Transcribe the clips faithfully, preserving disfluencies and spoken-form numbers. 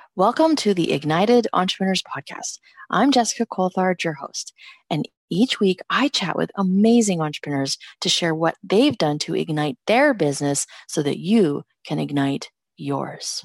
Welcome to the Ignited Entrepreneurs Podcast. I'm Jessica Coulthard, your host, and each week I chat with amazing entrepreneurs to share what they've done to ignite their business so that you can ignite yours.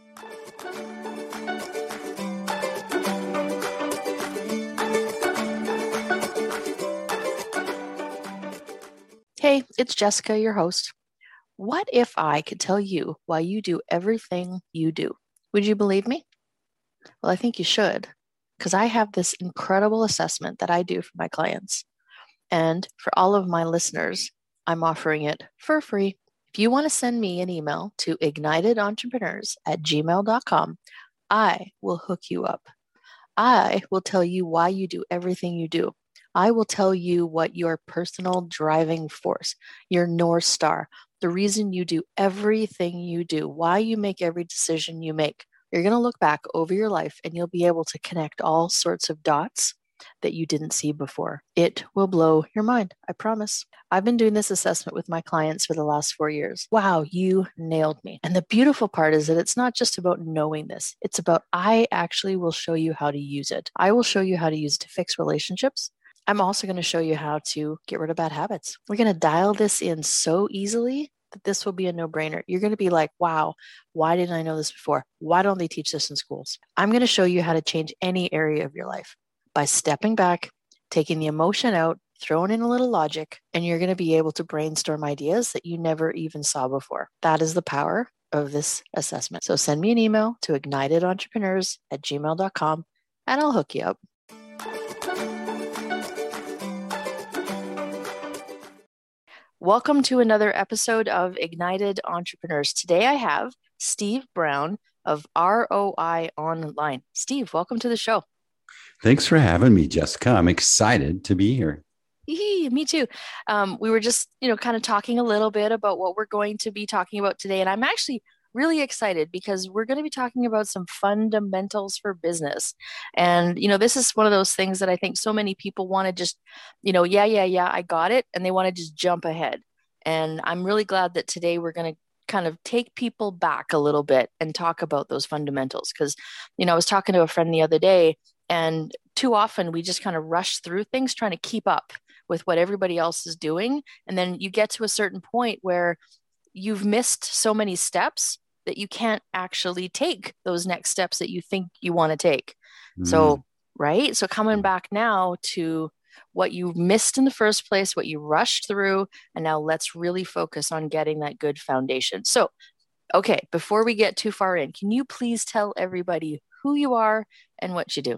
Hey, it's Jessica, your host. What if I could tell you why you do everything you do? Would you believe me? Well, I think you should, because I have this incredible assessment that I do for my clients. And for all of my listeners, I'm offering it for free. If you want to send me an email to ignitedentrepreneurs at gmail dot com, I will hook you up. I will tell you why you do everything you do. I will tell you what your personal driving force, your North Star, the reason you do everything you do, why you make every decision you make. You're going to look back over your life and you'll be able to connect all sorts of dots that you didn't see before. It will blow your mind, I promise. I've been doing this assessment with my clients for the last four years. Wow, you nailed me. And the beautiful part is that it's not just about knowing this. It's about I actually will show you how to use it. I will show you how to use it to fix relationships. I'm also going to show you how to get rid of bad habits. We're going to dial this in so easily that this will be a no-brainer. You're going to be like, wow, why didn't I know this before? Why don't they teach this in schools? I'm going to show you how to change any area of your life by stepping back, taking the emotion out, throwing in a little logic, and you're going to be able to brainstorm ideas that you never even saw before. That is the power of this assessment. So send me an email to ignitedentrepreneurs at gmail dot com and I'll hook you up. Welcome to another episode of Ignited Entrepreneurs. Today I have Steve Brown of R O I Online. Steve, welcome to the show. Thanks for having me, Jessica. I'm excited to be here. Me too. Um, we were just, you know, kind of talking a little bit about what we're going to be talking about today. And I'm actually really excited because we're going to be talking about some fundamentals for business. And, you know, this is one of those things that I think so many people want to just, you know, yeah, yeah, yeah, I got it. And they want to just jump ahead. And I'm really glad that today we're going to kind of take people back a little bit and talk about those fundamentals. Because, you know, I was talking to a friend the other day, and too often we just kind of rush through things trying to keep up with what everybody else is doing. And then you get to a certain point where you've missed so many steps that you can't actually take those next steps that you think you want to take. Mm. So, right? So coming back now to what you missed in the first place, what you rushed through, and now let's really focus on getting that good foundation. So, okay, before we get too far in, can you please tell everybody who you are and what you do?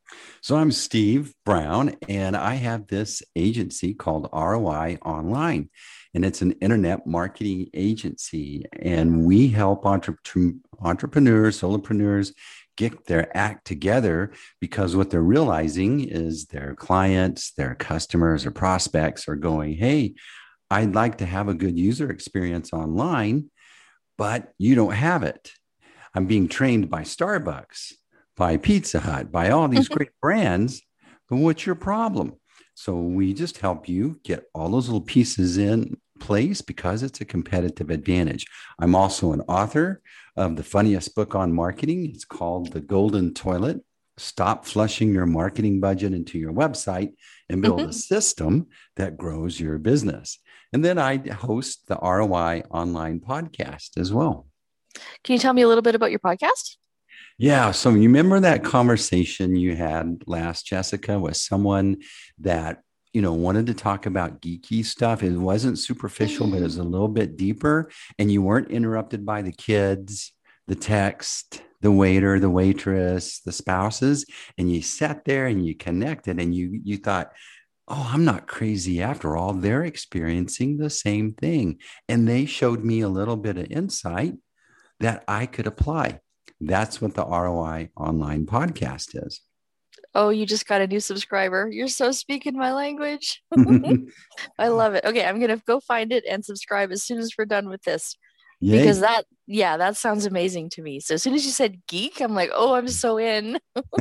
So I'm Steve Brown, and I have this agency called R O I Online, and it's an internet marketing agency. And we help entre- entrepreneurs, solopreneurs get their act together, because what they're realizing is their clients, their customers or prospects are going, hey, I'd like to have a good user experience online, but you don't have it. I'm being trained by Starbucks, by Pizza Hut, by all these great brands, but what's your problem? So we just help you get all those little pieces in place because it's a competitive advantage. I'm also an author of the funniest book on marketing. It's called The Golden Toilet: Stop Flushing Your Marketing Budget into Your Website and Build mm-hmm. a System that Grows Your Business. And then I host the R O I Online podcast as well. Can you tell me a little bit about your podcast? Yeah. So you remember that conversation you had last, Jessica, with someone that, you know, wanted to talk about geeky stuff. It wasn't superficial, but it was a little bit deeper. And you weren't interrupted by the kids, the text, the waiter, the waitress, the spouses. And you sat there and you connected and you, you thought, oh, I'm not crazy after all. They're experiencing the same thing. And they showed me a little bit of insight that I could apply. That's what the R O I Online podcast is. Oh, you just got a new subscriber. You're so speaking my language. I love it. Okay, I'm going to go find it and subscribe as soon as we're done with this. Yay. Because that, yeah, that sounds amazing to me. So as soon as you said geek, I'm like, oh, I'm so in.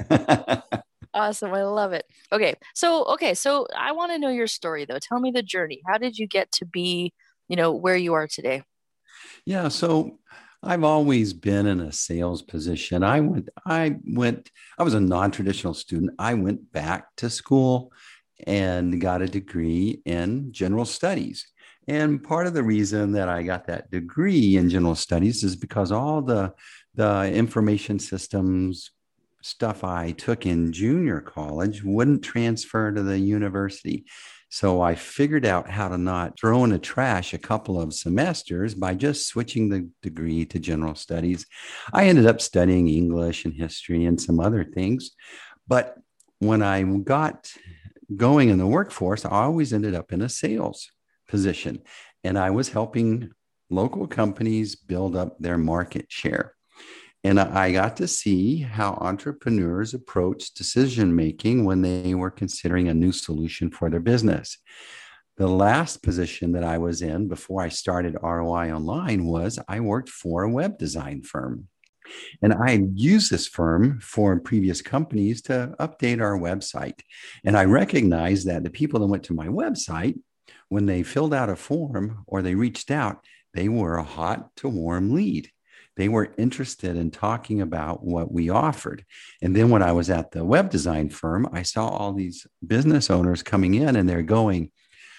Awesome. I love it. Okay. So, okay. So I want to know your story though. Tell me the journey. How did you get to be, you know, where you are today? Yeah. So I've always been in a sales position. I went, I went, I was a non-traditional student. I went back to school and got a degree in general studies. And part of the reason that I got that degree in general studies is because all the the information systems stuff I took in junior college wouldn't transfer to the university. So I figured out how to not throw in the trash a couple of semesters by just switching the degree to general studies. I ended up studying English and history and some other things. But when I got going in the workforce, I always ended up in a sales position. And I was helping local companies build up their market share. And I got to see how entrepreneurs approach decision making when they were considering a new solution for their business. The last position that I was in before I started R O I Online was I worked for a web design firm. And I used this firm for previous companies to update our website. And I recognized that the people that went to my website, when they filled out a form or they reached out, they were a hot to warm lead. They were interested in talking about what we offered. And then when I was at the web design firm, I saw all these business owners coming in and they're going,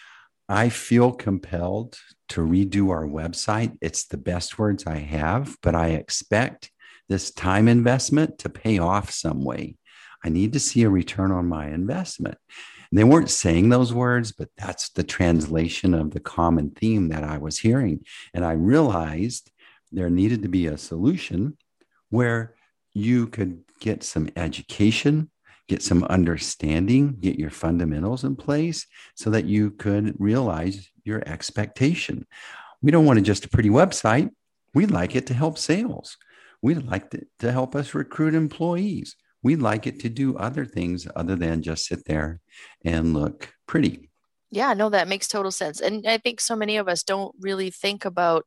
I feel compelled to redo our website. It's the best words I have, but I expect this time investment to pay off some way. I need to see a return on my investment. And they weren't saying those words, but that's the translation of the common theme that I was hearing. And I realized there needed to be a solution where you could get some education, get some understanding, get your fundamentals in place so that you could realize your expectation. We don't want just a pretty website. We'd like it to help sales. We'd like it to help us recruit employees. We'd like it to do other things other than just sit there and look pretty. Yeah, no, that makes total sense. And I think so many of us don't really think about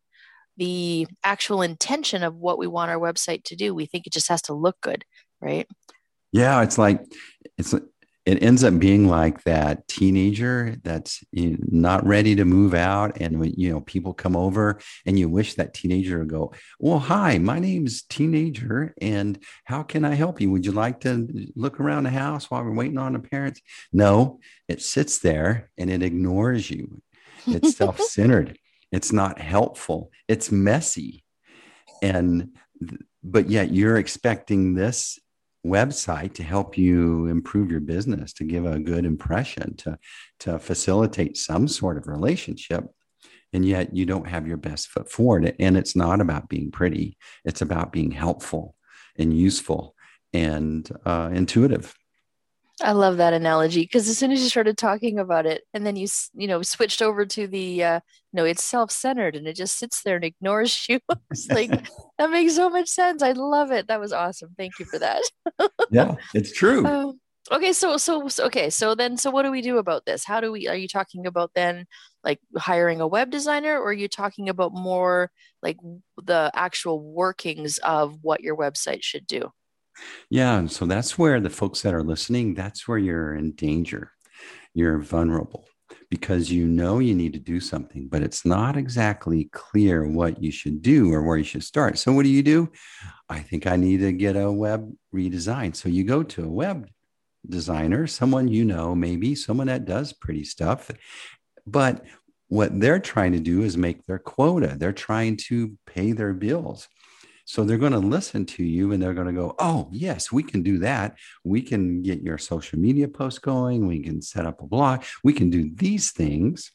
the actual intention of what we want our website to do. We think it just has to look good, right? Yeah, it's like it's it ends up being like that teenager that's you know, not ready to move out, and when you know people come over, and you wish that teenager would go, "Well, hi, my name's Teenager, and how can I help you? Would you like to look around the house while we're waiting on the parents?" No, it sits there and it ignores you. It's self-centered. It's not helpful. It's messy. And, but yet you're expecting this website to help you improve your business, to give a good impression, to, to facilitate some sort of relationship. And yet you don't have your best foot forward. And it's not about being pretty. It's about being helpful and useful and uh, intuitive. I love that analogy because as soon as you started talking about it and then you, you know, switched over to the, uh, no, it's self-centered and it just sits there and ignores you. It's like, that makes so much sense. I love it. That was awesome. Thank you for that. Yeah, it's true. Um, okay. So, so, so, okay. So then, so what do we do about this? How do we, are you talking about then like hiring a web designer, or are you talking about more like the actual workings of what your website should do? Yeah. And so that's where the folks that are listening, that's where you're in danger. You're vulnerable because you know you need to do something, but it's not exactly clear what you should do or where you should start. So what do you do? I think I need to get a web redesign. So you go to a web designer, someone you know, maybe someone that does pretty stuff. But what they're trying to do is make their quota. They're trying to pay their bills. So they're going to listen to you and they're going to go, oh, yes, we can do that. We can get your social media post going. We can set up a blog. We can do these things.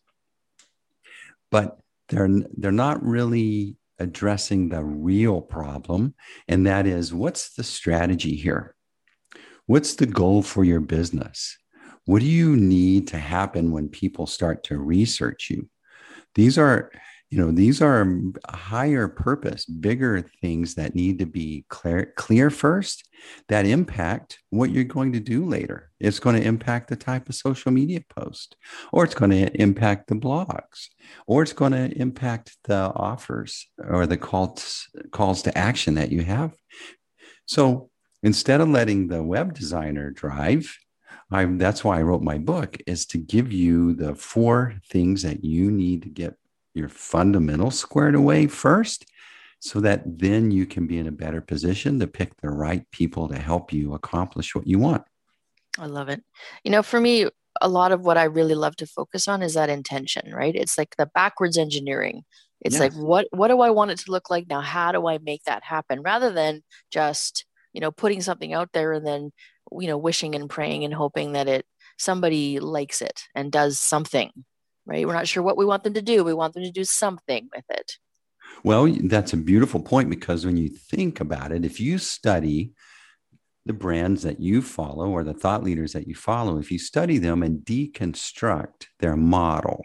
But they're, they're not really addressing the real problem. And that is, what's the strategy here? What's the goal for your business? What do you need to happen when people start to research you? These are... You know, these are higher purpose, bigger things that need to be clear, clear first that impact what you're going to do later. It's going to impact the type of social media post, or it's going to impact the blogs, or it's going to impact the offers or the calls, calls to action that you have. So instead of letting the web designer drive, I, that's why I wrote my book, is to give you the four things that you need to get your fundamentals squared away first so that then you can be in a better position to pick the right people to help you accomplish what you want. I love it. You know, for me, a lot of what I really love to focus on is that intention, right? It's like the backwards engineering. It's like, Yes. what what do I want it to look like now? How do I make that happen? Rather than just, you know, putting something out there and then, you know, wishing and praying and hoping that it somebody likes it and does something, right? We're not sure what we want them to do. We want them to do something with it. Well, that's a beautiful point, because when you think about it, if you study the brands that you follow or the thought leaders that you follow, if you study them and deconstruct their model,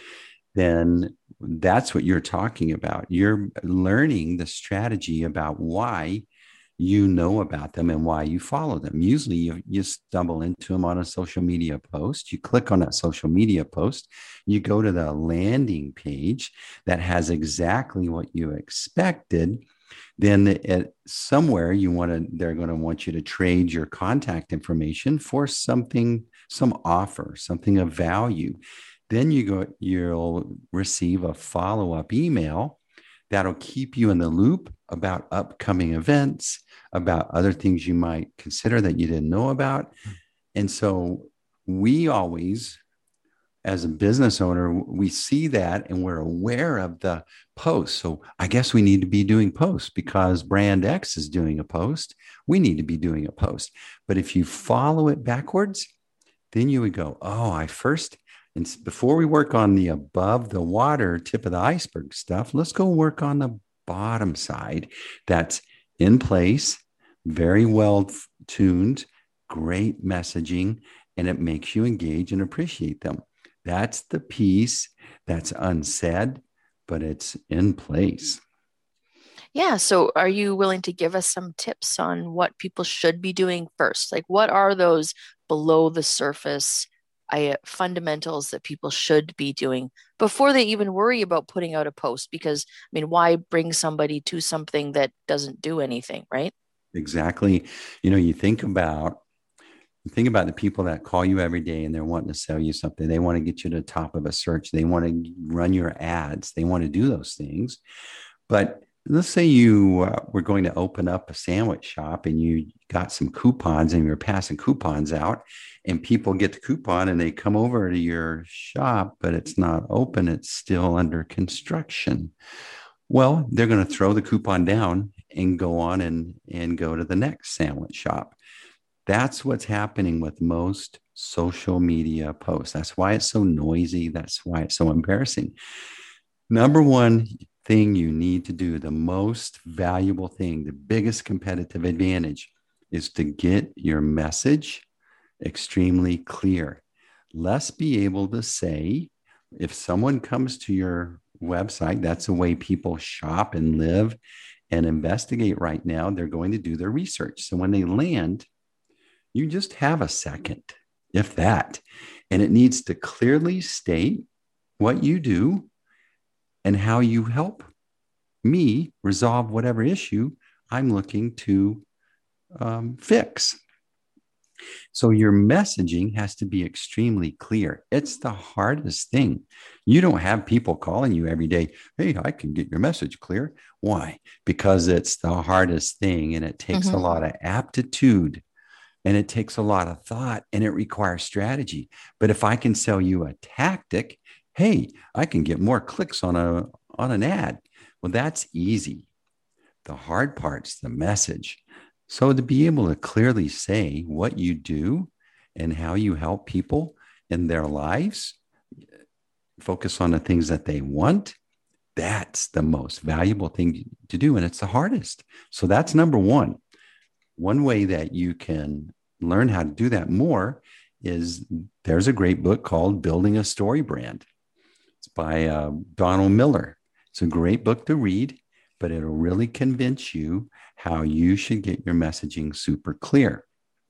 then that's what you're talking about. You're learning the strategy about why you know about them and why you follow them. Usually you, you stumble into them on a social media post. You click on that social media post, you go to the landing page that has exactly what you expected. Then at somewhere you want to, they're going to want you to trade your contact information for something, some offer, something of value. Then you go, you'll receive a follow-up email that'll keep you in the loop about upcoming events, about other things you might consider that you didn't know about. And so we always, as a business owner, we see that and we're aware of the post. So I guess we need to be doing posts because brand X is doing a post. We need to be doing a post. But if you follow it backwards, then you would go, oh, I first, and before we work on the above the water tip of the iceberg stuff, let's go work on the bottom side that's in place, very well tuned, great messaging, and it makes you engage and appreciate them. That's the piece that's unsaid, but it's in place. Yeah. So are you willing to give us some tips on what people should be doing first? Like, what are those below the surface I, fundamentals that people should be doing before they even worry about putting out a post? Because, I mean, why bring somebody to something that doesn't do anything, right? Exactly. You know, you think about think about the people that call you every day and they're wanting to sell you something. They want to get you to the top of a search. They want to run your ads. They want to do those things. But let's say you uh, were going to open up a sandwich shop and you got some coupons and you're passing coupons out, and people get the coupon and they come over to your shop, but it's not open. It's still under construction. Well, they're going to throw the coupon down and go on and, and go to the next sandwich shop. That's what's happening with most social media posts. That's why it's so noisy. That's why it's so embarrassing. Number one thing you need to do, the most valuable thing, the biggest competitive advantage, is to get your message extremely clear. Let's be able to say, if someone comes to your website, that's the way people shop and live and investigate right now. They're going to do their research. So when they land, you just have a second, if that, and it needs to clearly state what you do and how you help me resolve whatever issue I'm looking to um, fix. So your messaging has to be extremely clear. It's the hardest thing. You don't have people calling you every day, hey, I can get your message clear. Why? Because it's the hardest thing, and it takes mm-hmm. a lot of aptitude. And it takes a lot of thought, and it requires strategy. But if I can sell you a tactic, hey, I can get more clicks on a on an ad. Well, that's easy. The hard part's the message. So to be able to clearly say what you do and how you help people in their lives, focus on the things that they want, that's the most valuable thing to do. And it's the hardest. So that's number one. One way that you can learn how to do that more is there's a great book called Building a Story Brand. It's by uh, Donald Miller. It's a great book to read, but it'll really convince you how you should get your messaging super clear.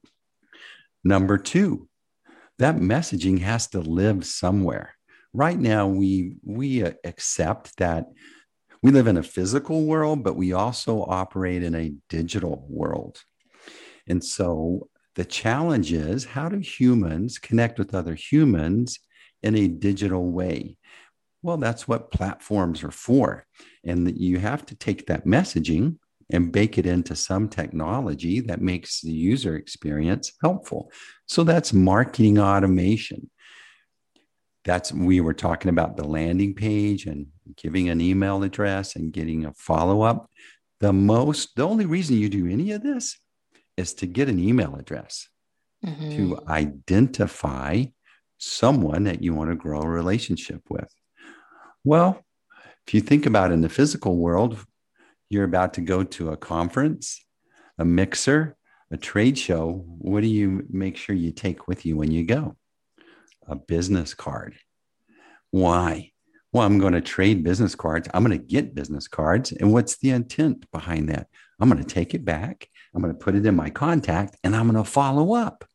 Number two, that messaging has to live somewhere. Right now, we, we accept that we live in a physical world, but we also operate in a digital world. And so the challenge is, how do humans connect with other humans in a digital way? Well, that's what platforms are for. And that you have to take that messaging and bake it into some technology that makes the user experience helpful. So that's marketing automation. That's, we were talking about the landing page and giving an email address and getting a follow-up. The most, the only reason you do any of this is to get an email address, mm-hmm. to identify someone that you want to grow a relationship with. Well, if you think about it in the physical world, you're about to go to a conference, a mixer, a trade show. What do you make sure you take with you when you go? A business card. Why? Well, I'm going to trade business cards. I'm going to get business cards. And what's the intent behind that? I'm going to take it back. I'm going to put it in my contact and I'm going to follow up.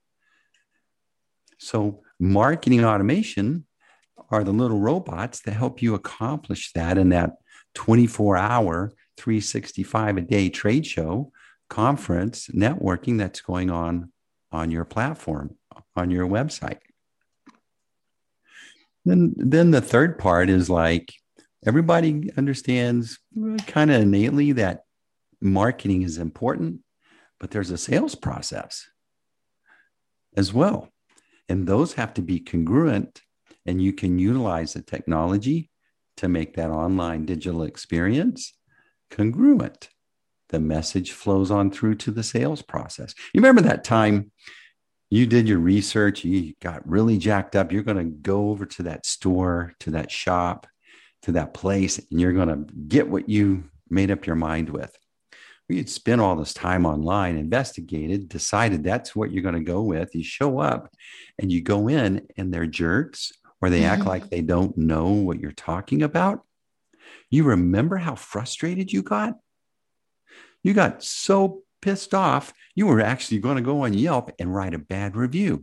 So marketing automation are the little robots that help you accomplish that in that twenty-four hour, three sixty-five a day trade show, conference, networking that's going on on your platform, on your website. Then, then the third part is like, everybody understands kind of innately that marketing is important, but there's a sales process as well. And those have to be congruent, and you can utilize the technology to make that online digital experience congruent. The message flows on through to the sales process. You remember that time you did your research, you got really jacked up. You're going to go over to that store, to that shop, to that place, and you're going to get what you made up your mind with. You'd spent all this time online, investigated, decided that's what you're going to go with. You show up and you go in and they're jerks, or they act like they don't know what you're talking about. You remember how frustrated you got? You got so pissed off, you were actually going to go on Yelp and write a bad review.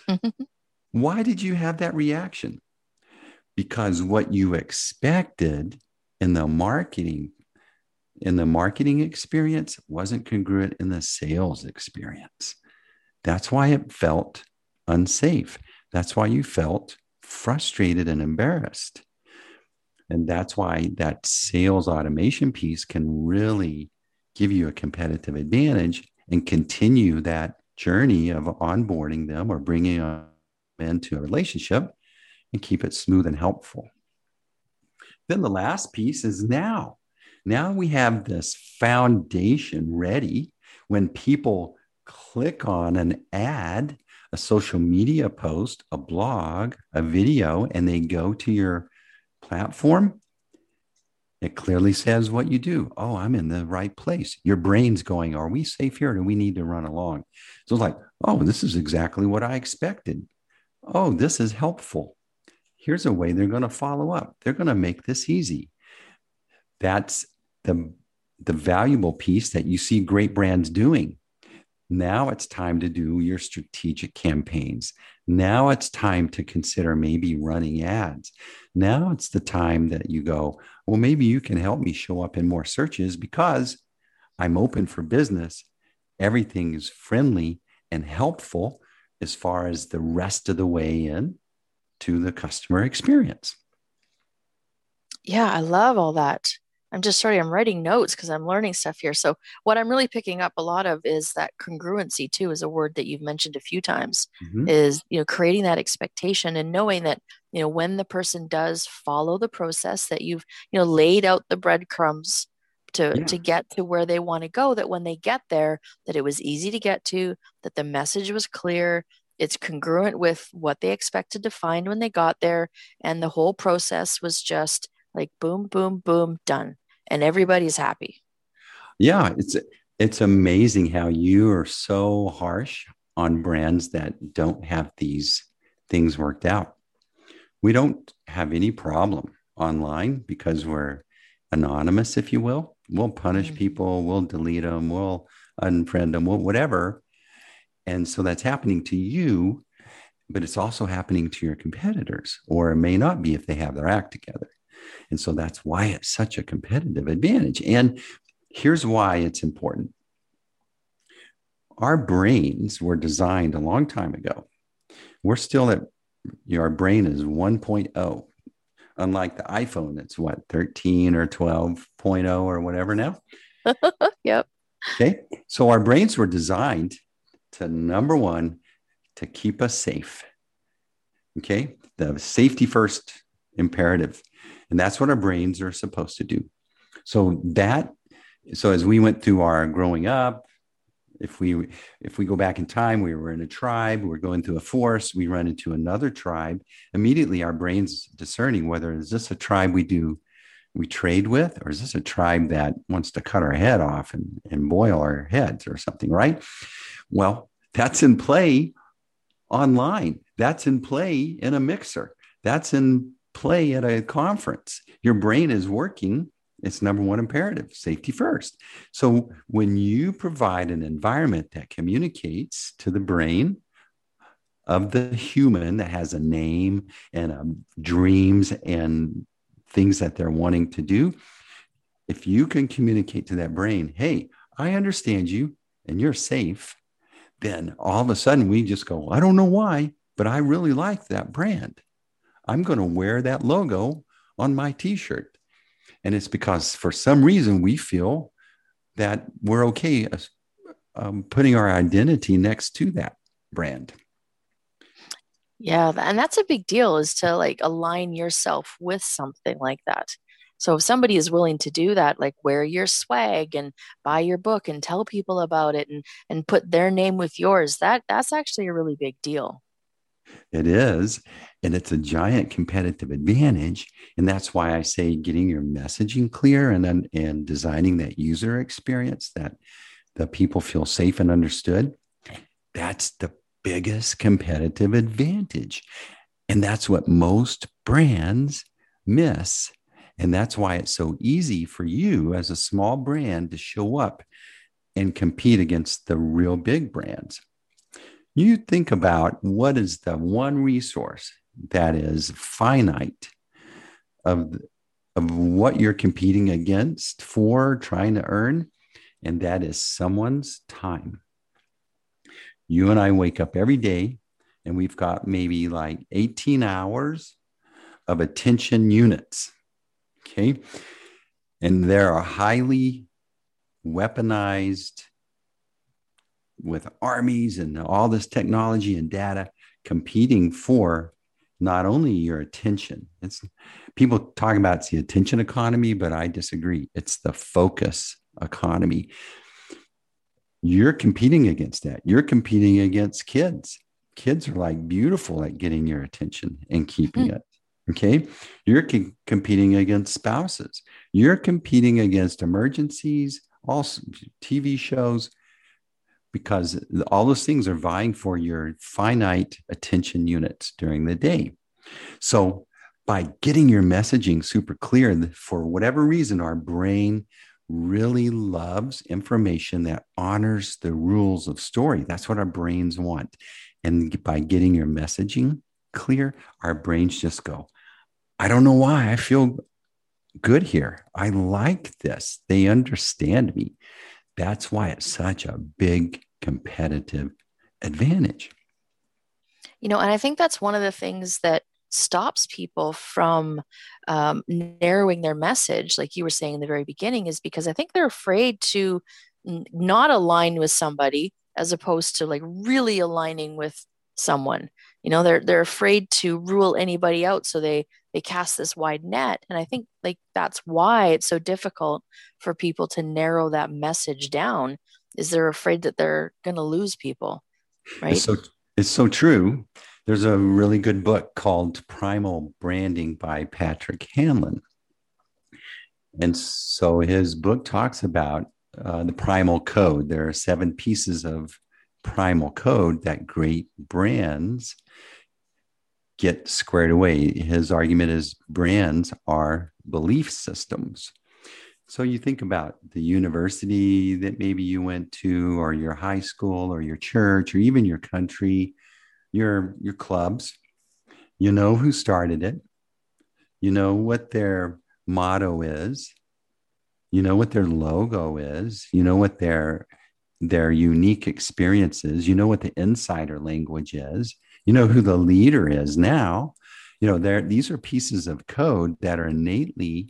Why did you have that reaction? Because what you expected in the marketing, in the marketing experience wasn't congruent in the sales experience. That's why it felt unsafe. That's why you felt frustrated and embarrassed. And that's why that sales automation piece can really give you a competitive advantage and continue that journey of onboarding them or bringing them into a relationship and keep it smooth and helpful. Then the last piece is now. Now we have this foundation ready. When people click on an ad, a social media post, a blog, a video, and they go to your platform, it clearly says what you do. Oh, I'm in the right place. Your brain's going, are we safe here or do we need to run along? So it's like, oh, this is exactly what I expected. Oh, this is helpful. Here's a way they're going to follow up. They're going to make this easy. That's the, the valuable piece that you see great brands doing. Now it's time to do your strategic campaigns. Now it's time to consider maybe running ads. Now it's the time that you go, well, maybe you can help me show up in more searches because I'm open for business. Everything is friendly and helpful as far as the rest of the way in to the customer experience. Yeah, I love all that. I'm just sorry, I'm writing notes because I'm learning stuff here. So what I'm really picking up a lot of is that congruency too, is a word that you've mentioned a few times, mm-hmm. is, you know, creating that expectation and knowing that, you know, when the person does follow the process that you've, you know, laid out the breadcrumbs to, yeah. to get to where they want to go, that when they get there, that it was easy to get to, that the message was clear, it's congruent with what they expected to find when they got there. And the whole process was just like, boom, boom, boom, done. And everybody's happy. Yeah, it's it's amazing how you are so harsh on brands that don't have these things worked out. We don't have any problem online because we're anonymous, if you will. We'll punish mm-hmm. people, we'll delete them, we'll unfriend them, we'll whatever. And so that's happening to you, but it's also happening to your competitors, or it may not be if they have their act together. And so that's why it's such a competitive advantage. And here's why it's important. Our brains were designed a long time ago. We're still at, you know, our brain is one point oh. unlike the iPhone, that's what, thirteen or twelve point oh or whatever now. Yep. Okay. So our brains were designed to, number one, to keep us safe. Okay. The safety first imperative. And that's what our brains are supposed to do. So that, so as we went through our growing up, if we if we go back in time, we were in a tribe, we're going through a forest, we run into another tribe, immediately our brains discerning whether is this a tribe we do we trade with, or is this a tribe that wants to cut our head off and, and boil our heads or something, right? Well, that's in play online. That's in play in a mixer. That's in play at a conference. Your brain is working. It's number one imperative, safety first. So when you provide an environment that communicates to the brain of the human that has a name and um, dreams and things that they're wanting to do, if you can communicate to that brain, hey, I understand you and you're safe, then all of a sudden we just go, I don't know why, but I really like that brand. I'm going to wear that logo on my t-shirt. And it's because for some reason we feel that we're okay um, putting our identity next to that brand. Yeah, and that's a big deal, is to like align yourself with something like that. So if somebody is willing to do that, like wear your swag and buy your book and tell people about it and and put their name with yours, that that's actually a really big deal. It is. And it's a giant competitive advantage. And that's why I say getting your messaging clear and then and designing that user experience that the people feel safe and understood. That's the biggest competitive advantage. And that's what most brands miss. And that's why it's so easy for you as a small brand to show up and compete against the real big brands. You think about what is the one resource that is finite of, of what you're competing against for, trying to earn, and that is someone's time. You and I wake up every day and we've got maybe like eighteen hours of attention units, okay? And they are highly weaponized with armies and all this technology and data competing for not only your attention. It's people talk about it's the attention economy, but I disagree. It's the focus economy. You're competing against that. You're competing against kids. Kids are like beautiful at getting your attention and keeping mm. it. Okay. You're c- competing against spouses. You're competing against emergencies, all T V shows, because all those things are vying for your finite attention units during the day. So by getting your messaging super clear, for whatever reason, our brain really loves information that honors the rules of story. That's what our brains want. And by getting your messaging clear, our brains just go, I don't know why, I feel good here. I like this. They understand me. That's why it's such a big competitive advantage. You know, and I think that's one of the things that stops people from um, narrowing their message, like you were saying in the very beginning, is because I think they're afraid to n- not align with somebody as opposed to like really aligning with someone. You know, they're they're afraid to rule anybody out, so they they cast this wide net. And I think like that's why it's so difficult for people to narrow that message down, is they're afraid that they're going to lose people, right? It's so, it's so true. There's a really good book called Primal Branding by Patrick Hanlon. And so his book talks about uh, the primal code. There are seven pieces of primal code that great brands get squared away. His argument is brands are belief systems. So you think about the university that maybe you went to, or your high school, or your church, or even your country, your, your clubs. You know who started it. You know what their motto is. You know what their logo is. You know what their, their unique experience is. You know what the insider language is. You know who the leader is now. You know, there these are pieces of code that are innately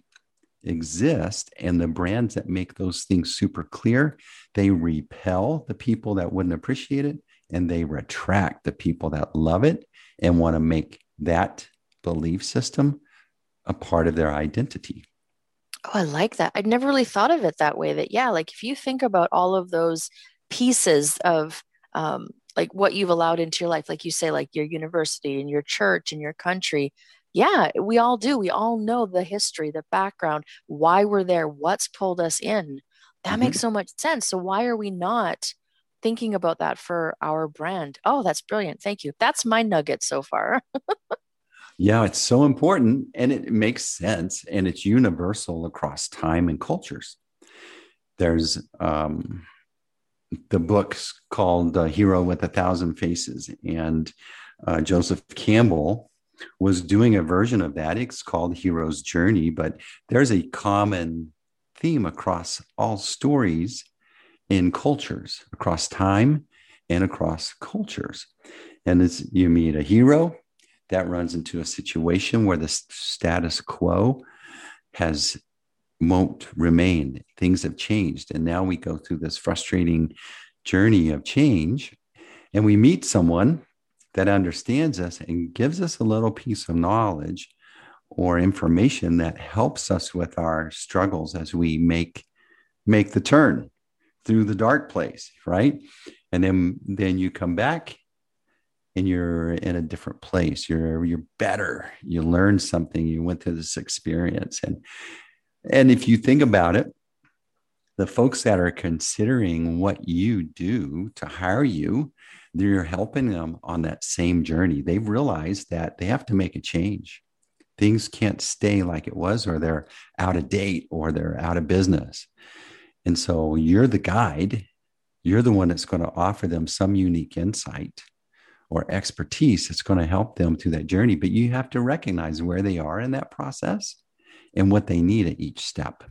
exist, and the brands that make those things super clear, they repel the people that wouldn't appreciate it, and they attract the people that love it and want to make that belief system a part of their identity. Oh, I like that. I'd never really thought of it that way. That, yeah, like if you think about all of those pieces of um, like what you've allowed into your life, like you say, like your university and your church and your country. Yeah, we all do. We all know the history, the background, why we're there, what's pulled us in. That makes Mhm. so much sense. So why are we not thinking about that for our brand? Oh, that's brilliant. Thank you. That's my nugget so far. Yeah, it's so important, and it makes sense, and it's universal across time and cultures. There's um, the book's called uh, Hero with a Thousand Faces, and uh, Joseph Campbell was doing a version of that. It's called Hero's Journey, but there's a common theme across all stories in cultures, across time and across cultures. And it's, you meet a hero that runs into a situation where the status quo has won't remain. Things have changed. And now we go through this frustrating journey of change, and we meet someone that understands us and gives us a little piece of knowledge or information that helps us with our struggles as we make make the turn through the dark place, right? And then then you come back and you're in a different place. You're you're better. You learned something. You went through this experience. And and if you think about it, the folks that are considering what you do to hire you, you're helping them on that same journey. They've realized that they have to make a change. Things can't stay like it was, or they're out of date, or they're out of business. And so you're the guide. You're the one that's going to offer them some unique insight or expertise that's going to help them through that journey. But you have to recognize where they are in that process and what they need at each step.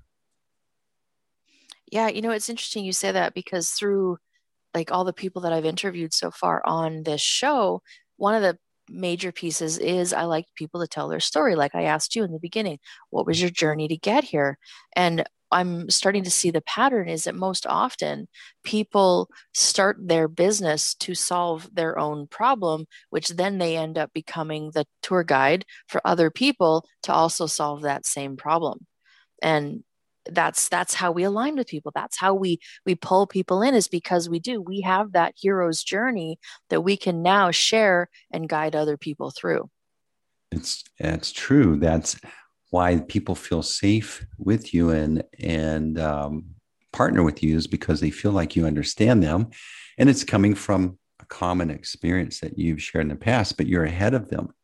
Yeah, you know, it's interesting you say that because through like all the people that I've interviewed so far on this show, one of the major pieces is I like people to tell their story. Like I asked you in the beginning, what was your journey to get here? And I'm starting to see the pattern is that most often people start their business to solve their own problem, which then they end up becoming the tour guide for other people to also solve that same problem. And that's that's how we align with people. That's how we we pull people in, is because we do we have that hero's journey that we can now share and guide other people through. It's it's true. That's why people feel safe with you and and um, partner with you, is because they feel like you understand them, and it's coming from a common experience that you've shared in the past, but you're ahead of them.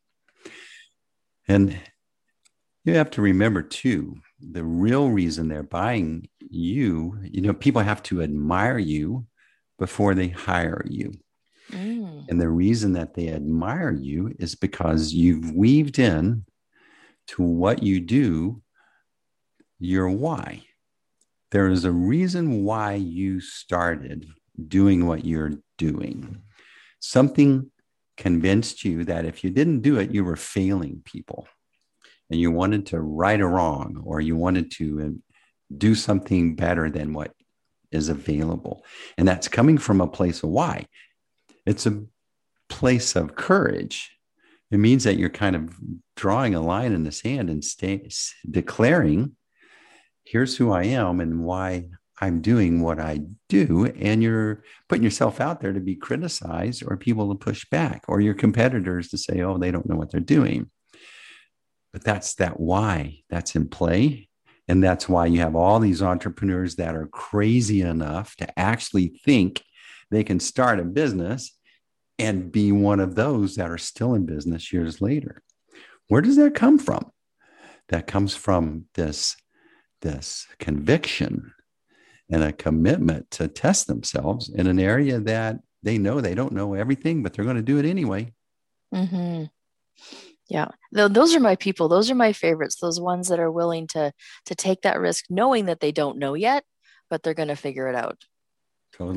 And you have to remember too, the real reason they're buying you, you know, people have to admire you before they hire you. Mm. And the reason that they admire you is because you've weaved in to what you do your why. There is a reason why you started doing what you're doing. Something convinced you that if you didn't do it, you were failing people, and you wanted to right a wrong, or you wanted to do something better than what is available. And that's coming from a place of why. It's a place of courage. It means that you're kind of drawing a line in the sand and stay, declaring, here's who I am and why I'm doing what I do. And you're putting yourself out there to be criticized, or people to push back, or your competitors to say, oh, they don't know what they're doing. But that's that why that's in play. And that's why you have all these entrepreneurs that are crazy enough to actually think they can start a business and be one of those that are still in business years later. Where does that come from? That comes from this, this conviction and a commitment to test themselves in an area that they know they don't know everything, but they're going to do it anyway. Mm-hmm. Yeah, Th- those are my people. Those are my favorites. Those ones that are willing to to take that risk, knowing that they don't know yet, but they're going to figure it out. Totally.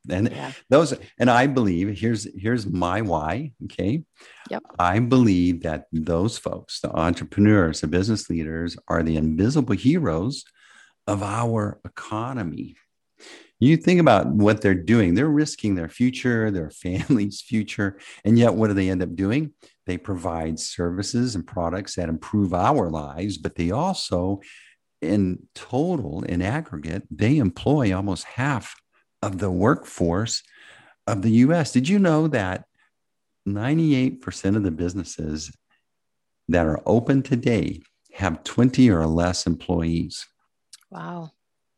And Yeah. those, and I believe here's here's my why. Okay. Yep. I believe that those folks, the entrepreneurs, the business leaders, are the invisible heroes of our economy. You think about what they're doing. They're risking their future, their family's future. And yet, what do they end up doing? They provide services and products that improve our lives, but they also, in total, in aggregate, they employ almost half of the workforce of the U S. Did you know that ninety-eight percent of the businesses that are open today have twenty or less employees? Wow.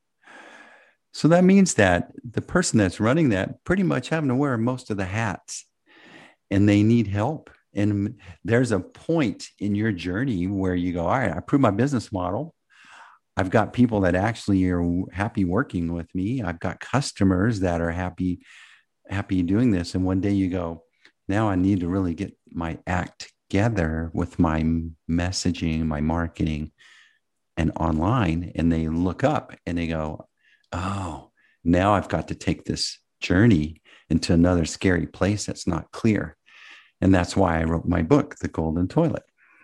So that means that the person that's running that pretty much having to wear most of the hats, and they need help. And there's a point in your journey where you go, all right, I proved my business model. I've got people that actually are happy working with me. I've got customers that are happy, happy doing this. And one day you go, now I need to really get my act together with my messaging, my marketing, and online. And they look up and they go, oh, now I've got to take this journey into another scary place that's not clear. And that's why I wrote my book, The Golden Toilet.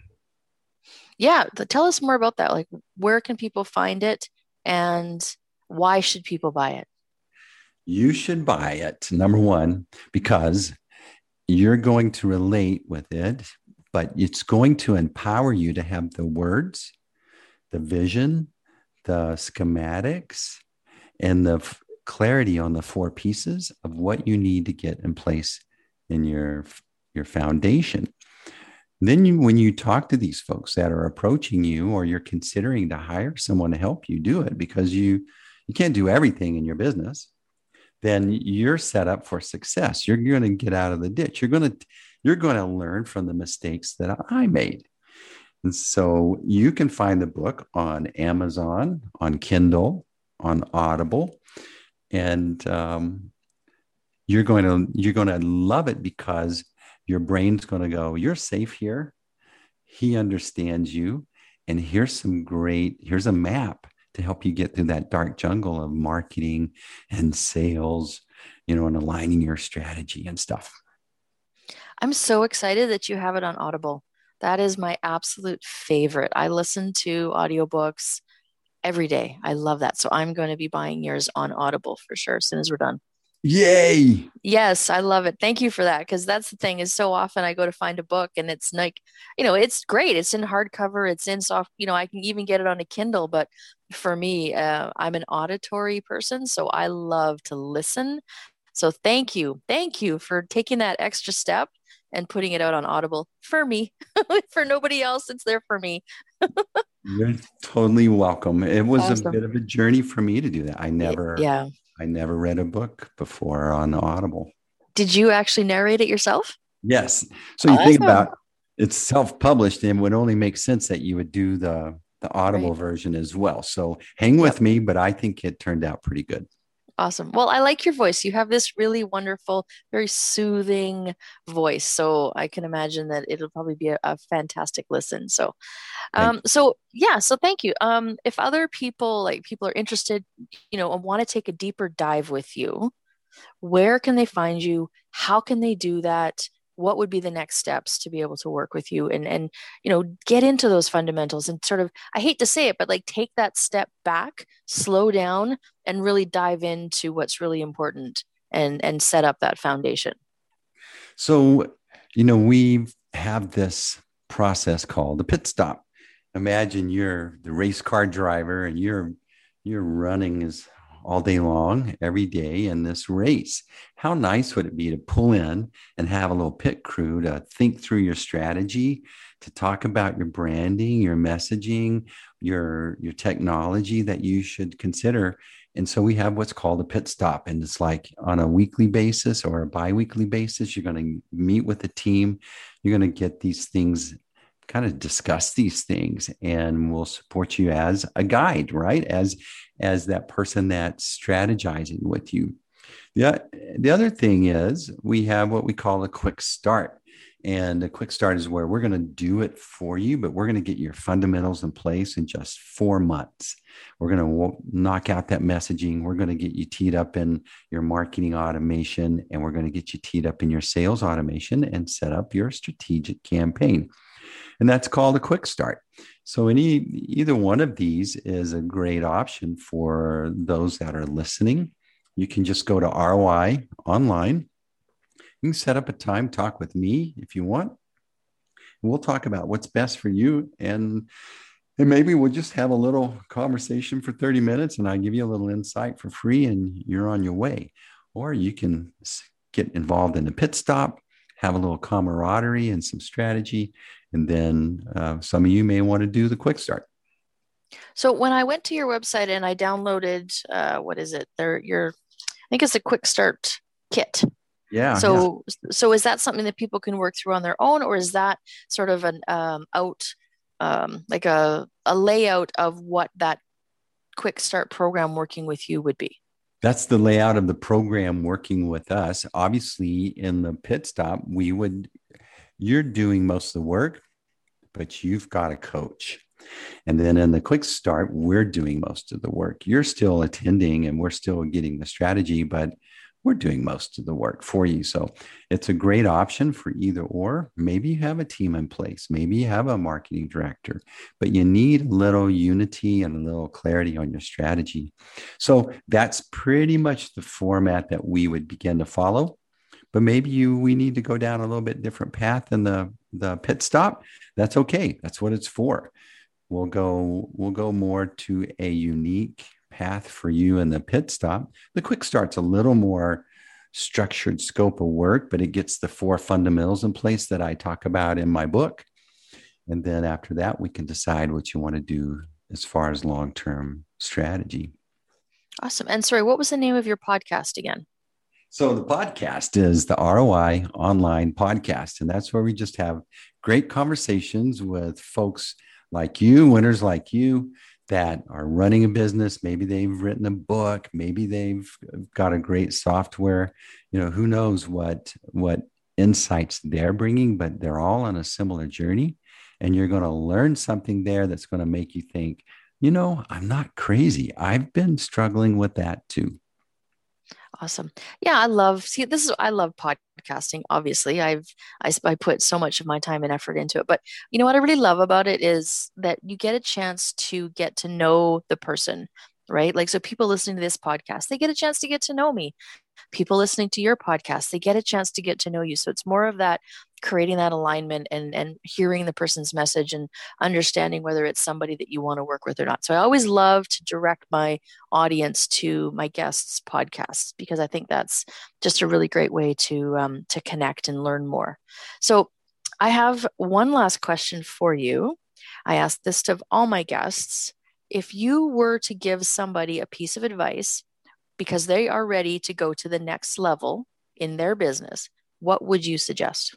Yeah. th- Tell us more about that. Like, where can people find it and why should people buy it? You should buy it, number one, because you're going to relate with it, but it's going to empower you to have the words, the vision, the schematics, and the f- clarity on the four pieces of what you need to get in place in your, your foundation. Then you, when you talk to these folks that are approaching you, or you're considering to hire someone to help you do it, because you, you can't do everything in your business, then you're set up for success. You're going to get out of the ditch. You're going to, you're going to learn from the mistakes that I made. And so you can find the book on Amazon, on Kindle, on Audible, and um, you're going to you're going to love it, because your brain's going to go, you're safe here. He understands you, and here's some great here's a map to help you get through that dark jungle of marketing and sales, you know, and aligning your strategy and stuff. I'm so excited that you have it on Audible. That is my absolute favorite. I listen to audiobooks every day. I love that. So I'm going to be buying yours on Audible for sure as soon as we're done. Yay! Yes, I love it. Thank you for that. Because that's the thing is so often I go to find a book and it's like, you know, it's great. It's in hardcover, it's in soft, you know, I can even get it on a Kindle. But for me, uh, I'm an auditory person. So I love to listen. So thank you. Thank you for taking that extra step and putting it out on Audible for me. For nobody else, it's there for me. You're totally welcome. It was a Awesome. bit of a journey for me to do that. I Y- never Yeah. I never read a book before on Audible. Did you actually narrate it yourself? Yes. So you think Awesome. about, it's self-published, and it would only make sense that you would do the the Audible Right. version as well. So hang Yep. with me, but I think it turned out pretty good. Awesome. Well, I like your voice. You have this really wonderful, very soothing voice. So I can imagine that it'll probably be a, a fantastic listen. So, Thank um, so yeah, so thank you. Um, if other people like people are interested, you know, and want to take a deeper dive with you, where can they find you? How can they do that? What would be the next steps to be able to work with you and and you know get into those fundamentals and sort of I hate to say it, but like take that step back, slow down, and really dive into what's really important and and set up that foundation. So, you know, we have this process called the pit stop. Imagine you're the race car driver, and you're you're running as all day long, every day in this race. How nice would it be to pull in and have a little pit crew to think through your strategy, to talk about your branding, your messaging, your your technology that you should consider. And so we have what's called a pit stop. And it's like on a weekly basis or a bi-weekly basis, you're going to meet with the team. You're going to get these things, kind of discuss these things, and we'll support you as a guide, right? As, as that person that's strategizing with you. The, the other thing is we have what we call a quick start. And the quick start is where we're going to do it for you, but we're going to get your fundamentals in place in just four months. We're going to w- knock out that messaging. We're going to get you teed up in your marketing automation, and we're going to get you teed up in your sales automation and set up your strategic campaign. And that's called a quick start. So any either one of these is a great option for those that are listening. You can just go to R O I online. You can set up a time, talk with me if you want. We'll talk about what's best for you. And, and maybe we'll just have a little conversation for thirty minutes and I give you a little insight for free and you're on your way. Or you can get involved in a pit stop, have a little camaraderie and some strategy. And then uh, some of you may want to do the quick start. So when I went to your website and I downloaded, uh, what is it? There, your, I think it's a quick start kit. Yeah. So, yeah. so is that something that people can work through on their own, or is that sort of an um, out, um, like a, a layout of what that quick start program working with you would be? That's the layout of the program working with us. Obviously, in the pit stop, we would, you're doing most of the work, but you've got a coach. And then in the quick start, we're doing most of the work. You're still attending and we're still getting the strategy, but we're doing most of the work for you. So it's a great option for either or. Maybe you have a team in place. Maybe you have a marketing director, but you need a little unity and a little clarity on your strategy. So that's pretty much the format that we would begin to follow. But maybe you we need to go down a little bit different path than the, the pit stop. That's okay. That's what it's for. We'll go, we'll go more to a unique path for you in the pit stop. The quick start's a little more structured scope of work, but it gets the four fundamentals in place that I talk about in my book. And then after that, we can decide what you want to do as far as long-term strategy. Awesome. And sorry, what was the name of your podcast again? So the podcast is the R O I Online Podcast. And that's where we just have great conversations with folks like you, winners like you, that are running a business. Maybe they've written a book. Maybe they've got a great software. You know, who knows what, what insights they're bringing, but they're all on a similar journey. And you're going to learn something there that's going to make you think, you know, I'm not crazy. I've been struggling with that too. Awesome. Yeah, I love, see, this is, I love podcasting. Obviously, I've, I, I put so much of my time and effort into it. But you know what I really love about it is that you get a chance to get to know the person, right? Like, so people listening to this podcast, they get a chance to get to know me. People listening to your podcast, they get a chance to get to know you. So it's more of that creating that alignment and and hearing the person's message and understanding whether it's somebody that you want to work with or not. So I always love to direct my audience to my guests' podcasts because I think that's just a really great way to um, to connect and learn more. So I have one last question for you. I ask this of all my guests. If you were to give somebody a piece of advice because they are ready to go to the next level in their business, what would you suggest?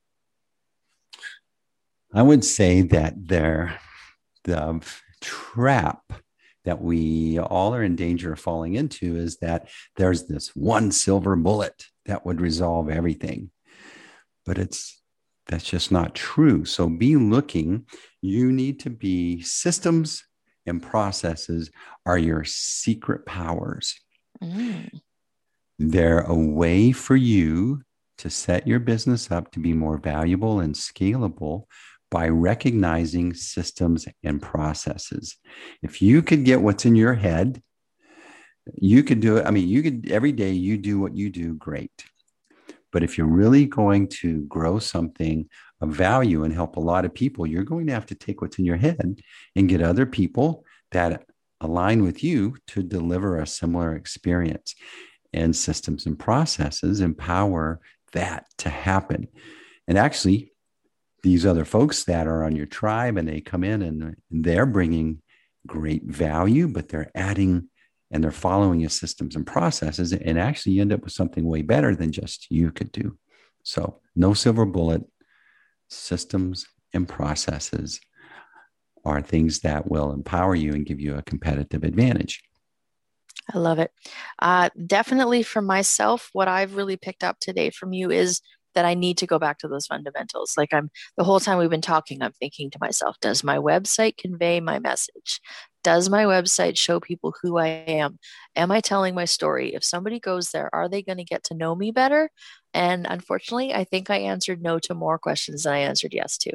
I would say that they're the trap that we all are in danger of falling into is that there's this one silver bullet that would resolve everything. But it's that's just not true. So be looking. You need to be systems and processes are your secret powers. Mm. They're a way for you to set your business up to be more valuable and scalable by recognizing systems and processes. If you could get what's in your head, you could do it. I mean, you could every day you do what you do, great. But if you're really going to grow something of value and help a lot of people, you're going to have to take what's in your head and get other people that align with you to deliver a similar experience. And systems and processes empower that to happen. And actually, these other folks that are on your tribe and they come in and they're bringing great value, but they're adding and they're following your systems and processes. And actually, you end up with something way better than just you could do. So no silver bullet. Systems and processes are things that will empower you and give you a competitive advantage. I love it. Uh, definitely for myself, what I've really picked up today from you is that I need to go back to those fundamentals. Like I'm the whole time we've been talking, I'm thinking to myself, does my website convey my message? Does my website show people who I am? Am I telling my story? If somebody goes there, are they going to get to know me better? And unfortunately, I think I answered no to more questions than I answered yes to.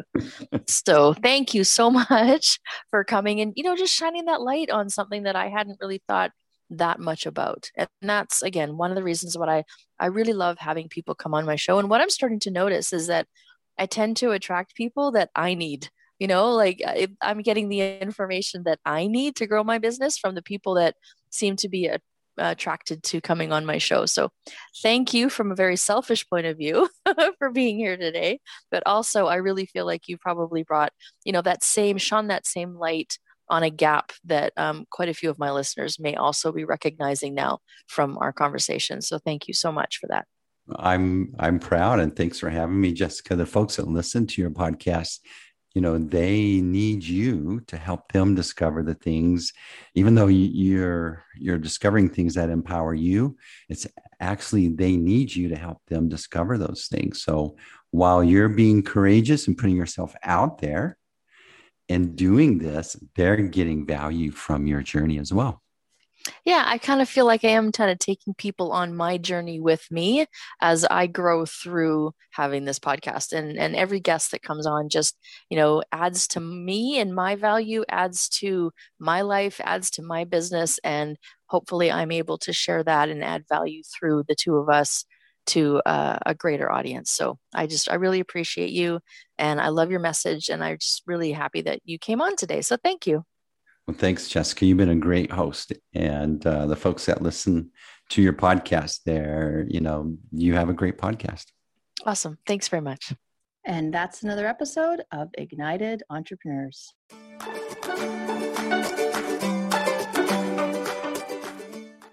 So thank you so much for coming and, you know, just shining that light on something that I hadn't really thought that much about. And that's, again, one of the reasons what I, I really love having people come on my show. And what I'm starting to notice is that I tend to attract people that I need. You know, like I, I'm getting the information that I need to grow my business from the people that seem to be a, attracted to coming on my show. So thank you from a very selfish point of view for being here today. But also, I really feel like you probably brought, you know, that same, shone that same light on a gap that um, quite a few of my listeners may also be recognizing now from our conversation. So thank you so much for that. I'm I'm proud, and thanks for having me, Jessica. The folks that listen to your podcast, you know, they need you to help them discover the things, even though you're you're discovering things that empower you. It's actually they need you to help them discover those things. So while you're being courageous and putting yourself out there and doing this, they're getting value from your journey as well. Yeah, I kind of feel like I am kind of taking people on my journey with me as I grow through having this podcast. And and every guest that comes on just, you know, adds to me and my value, adds to my life, adds to my business. And hopefully I'm able to share that and add value through the two of us to uh, a greater audience. So I just, I really appreciate you and I love your message. And I'm just really happy that you came on today. So thank you. Well, thanks, Jessica. You've been a great host. And uh, the folks that listen to your podcast there, you know, you have a great podcast. Awesome. Thanks very much. And that's another episode of Ignited Entrepreneurs.